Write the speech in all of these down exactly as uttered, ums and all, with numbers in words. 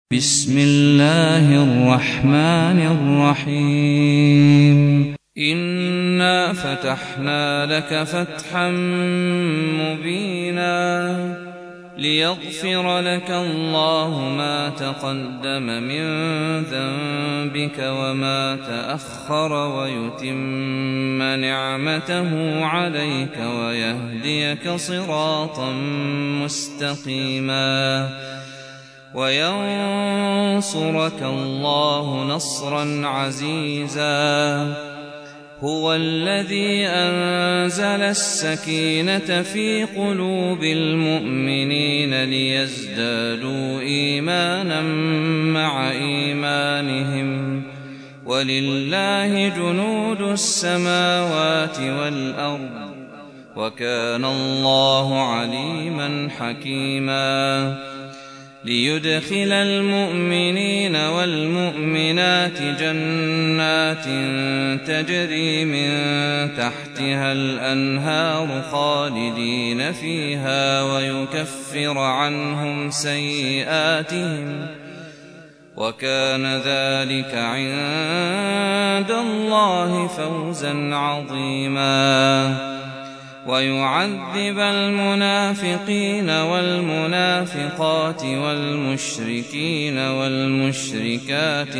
بسم الله الرحمن الرحيم إنا فتحنا لك فتحا مبينا ليغفر لك الله ما تقدم من ذنبك وما تأخر ويتم نعمته عليك ويهديك صراطا مستقيما وينصرك الله نصرا عزيزا هو الذي أنزل السكينة في قلوب المؤمنين ليزدادوا إيمانا مع إيمانهم ولله جنود السماوات والأرض وكان الله عليما حكيما ليدخل المؤمنين والمؤمنات جنات تجري من تحتها الأنهار خالدين فيها ويكفر عنهم سيئاتهم وكان ذلك عند الله فوزا عظيما ويعذب المنافقين والمنافقات والمشركين والمشركات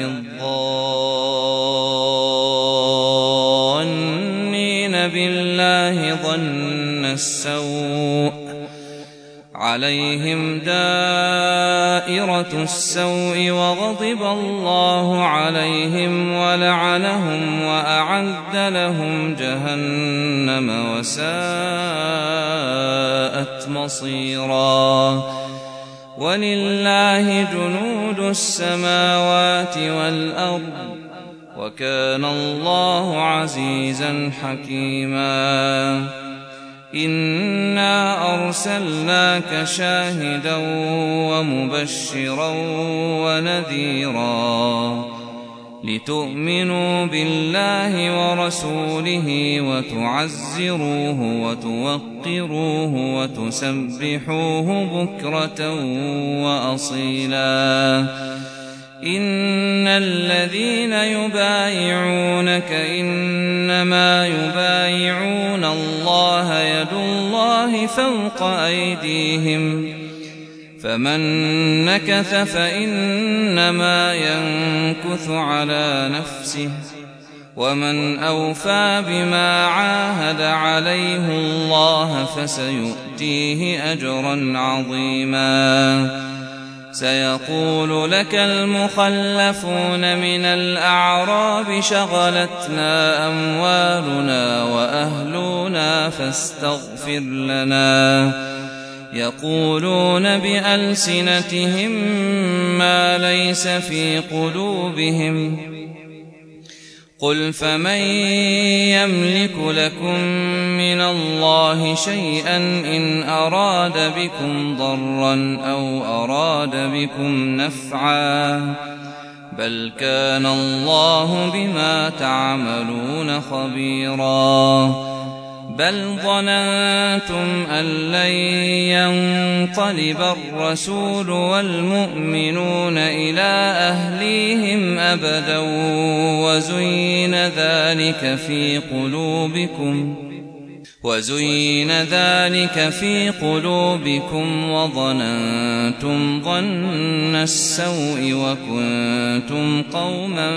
الظانين بالله ظن السوء عليهم دائرة السوء وغضب الله عليهم ولعنهم وأعد لهم جهنم وساءت مصيرا ولله جنود السماوات والأرض وكان الله عزيزا حكيما إنا أرسلناك شاهدا ومبشرا ونذيرا لتؤمنوا بالله ورسوله وتعزروه وتوقروه وتسبحوه بكرة وأصيلا إن الذين يبايعونك إنما يبايعون الله يد الله فوق أيديهم فمن نكث فإنما ينكث على نفسه ومن أوفى بما عاهد عليه الله فسيؤتيه أجرا عظيما سيقول لك المخلفون من الأعراب شغلتنا أموالنا وأهلنا فاستغفر لنا يقولون بألسنتهم ما ليس في قلوبهم قل فمن يملك لكم من الله شيئا إن أراد بكم ضرا أو أراد بكم نفعا بل كان الله بما تعملون خبيرا بل ظننتم أن لن ينقلب الرسول والمؤمنون إلى أهليهم أبدا وزين ذلك في قلوبكم وزين ذلك في قلوبكم وظننتم ظن السوء وكنتم قوما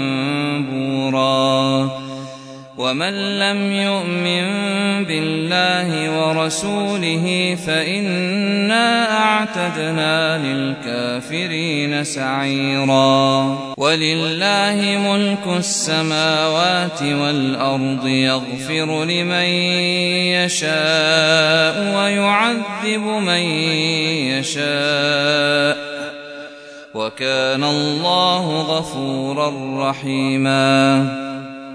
بورا ومن لم يؤمن بالله ورسوله فإنا أعتدنا للكافرين سعيرا ولله ملك السماوات والأرض يغفر لمن يشاء ويعذب من يشاء وكان الله غفورا رحيما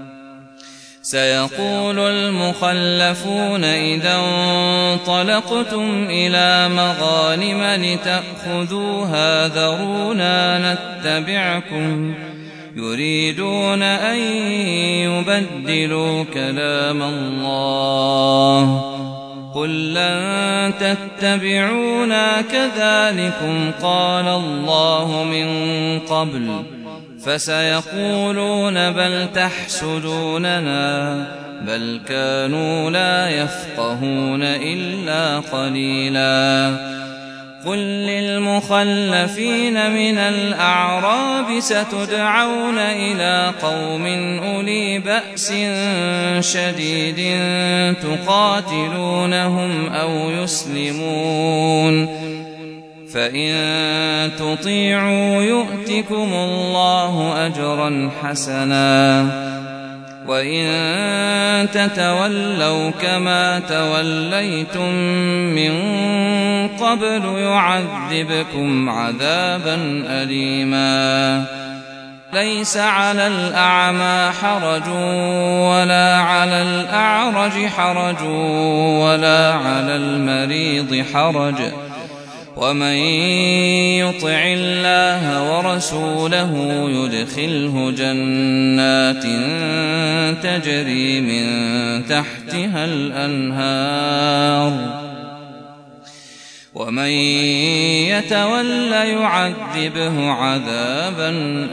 سيقول المخلفون إذا انطلقتم إلى مغانم لتأخذوها ذرونا نتبعكم يريدون أن يبدلوا كلام الله قل لن تتبعونا كذلكم قال الله من قبل فسيقولون بل تحسدوننا بل كانوا لا يفقهون إلا قليلا قل للمخلفين من الأعراب ستدعون إلى قوم أولي بأس شديد تقاتلونهم أو يسلمون فإن تطيعوا يؤتكم الله أجرا حسنا وإن تتولوا كما توليتم من قبل يعذبكم عذابا أليما ليس على الأعمى حرج ولا على الأعرج حرج ولا على المريض حرج ومن يطع الله ورسوله يدخله جنات تجري من تحتها الأنهار ومن يتول يعذبه عذابا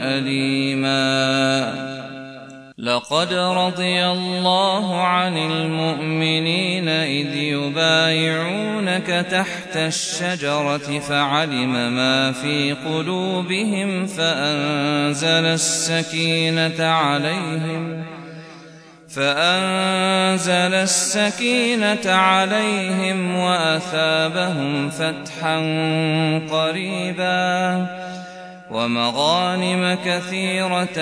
أليما لقد رضي الله عن المؤمنين إذ يبايعونك تحت الشجرة فعلم ما في قلوبهم فأنزل السكينة عليهم فأنزل السكينة عليهم وأثابهم فتحا قريبا ومغانم كثيرة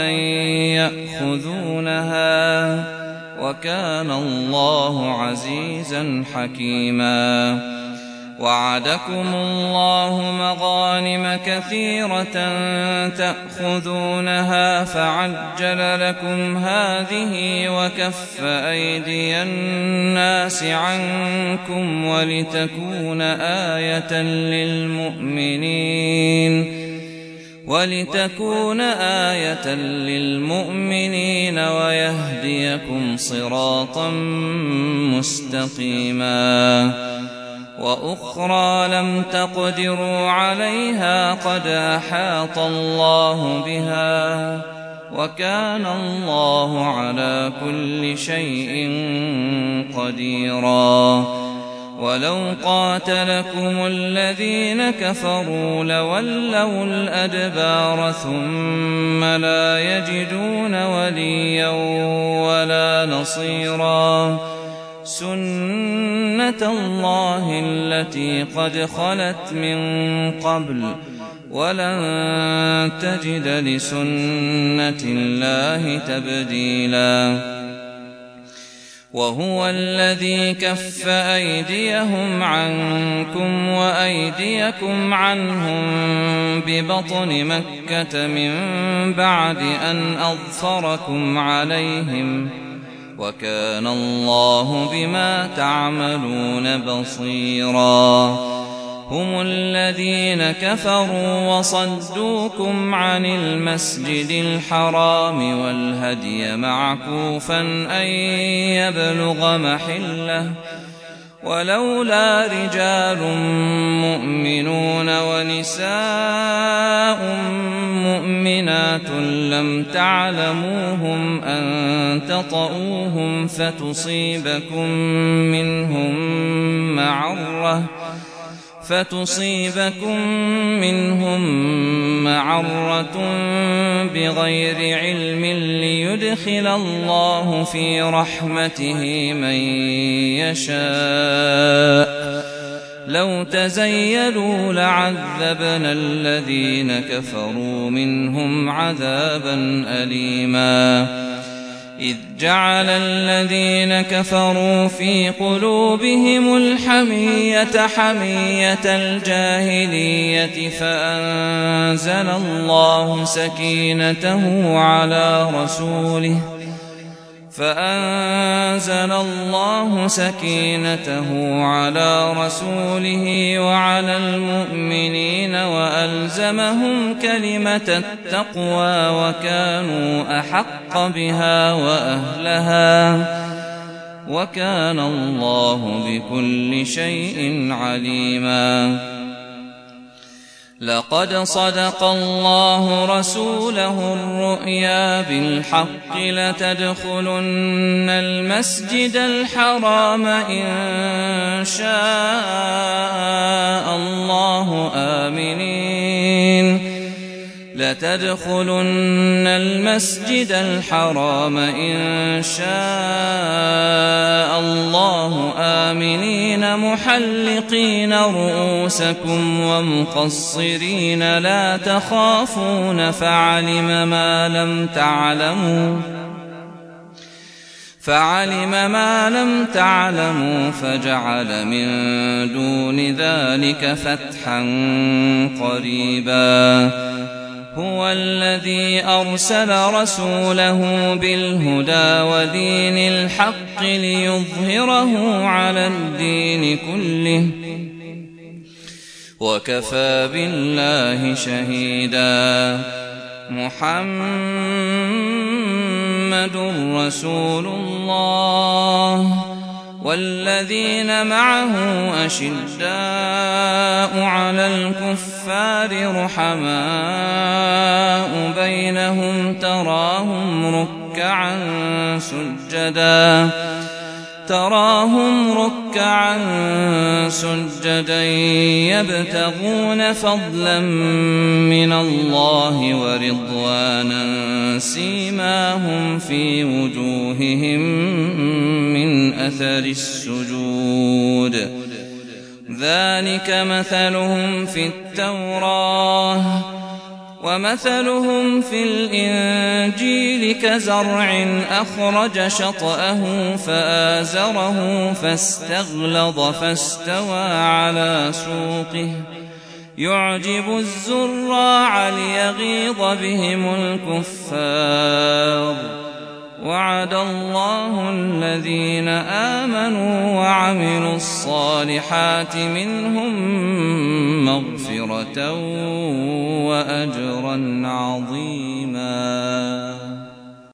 يأخذونها وكان الله عزيزا حكيما وعدكم الله مغانم كثيرة تأخذونها فعجل لكم هذه وكف أيدي الناس عنكم ولتكون آية للمؤمنين ولتكون آية للمؤمنين ويهديكم صراطا مستقيما وأخرى لم تقدروا عليها قد أحاط الله بها وكان الله على كل شيء قديرا ولو قاتلكم الذين كفروا لولوا الأدبار ثم لا يجدون وليا ولا نصيرا سنة الله التي قد خلت من قبل ولن تجد لسنة الله تبديلا وهو الذي كف أيديهم عنكم وأيديكم عنهم ببطن مكة من بعد أن أظفركم عليهم وكان الله بما تعملون بصيرا هم الذين كفروا وصدوكم عن المسجد الحرام والهدي معكوفا أن يبلغ محله ولولا رجال مؤمنون ونساء مؤمنات لم تعلموهم أن تطؤوهم فتصيبكم منهم معرة فتصيبكم منهم معرة بغير علم ليدخل الله في رحمته من يشاء لو تزيلوا لعذبنا الذين كفروا منهم عذابا أليما إذ جعل الذين كفروا في قلوبهم الحمية حمية الجاهلية فأنزل الله سكينته على رسوله فأنزل الله سكينته على رسوله وعلى المؤمنين وألزمهم كلمة التقوى وكانوا أحق بها وأهلها وكان الله بكل شيء عليما. لقد صدق الله رسوله الرؤيا بالحق لتدخلن المسجد الحرام إن شاء الله آمنين لتدخلن المسجد الحرام إن شاء الله آمنين محلقين رؤوسكم ومقصرين لا تخافون فعلم ما لم تعلموا فعلم ما لم تعلموا فجعل من دون ذلك فتحا قريبا. هو الذي أرسل رسوله بالهدى ودين الحق ليظهره على الدين كله وكفى بالله شهيدا. محمد رسول الله والذين معه أشداء على الكفار رحماء بينهم تراهم ركعا سجدا تراهم ركعا سجدا يبتغون فضلا من الله ورضوانا سيماهم في وجوههم من أثر السجود ذلك مثلهم في التوراة ومثلهم في الإنجيل كزرع أخرج شطأه فآزره فاستغلظ فاستوى على سوقه يعجب الزراع ليغيظ بهم الكفار. وعد الله الذين آمنوا وعملوا الصالحات منهم مغفرة وأجرا عظيما.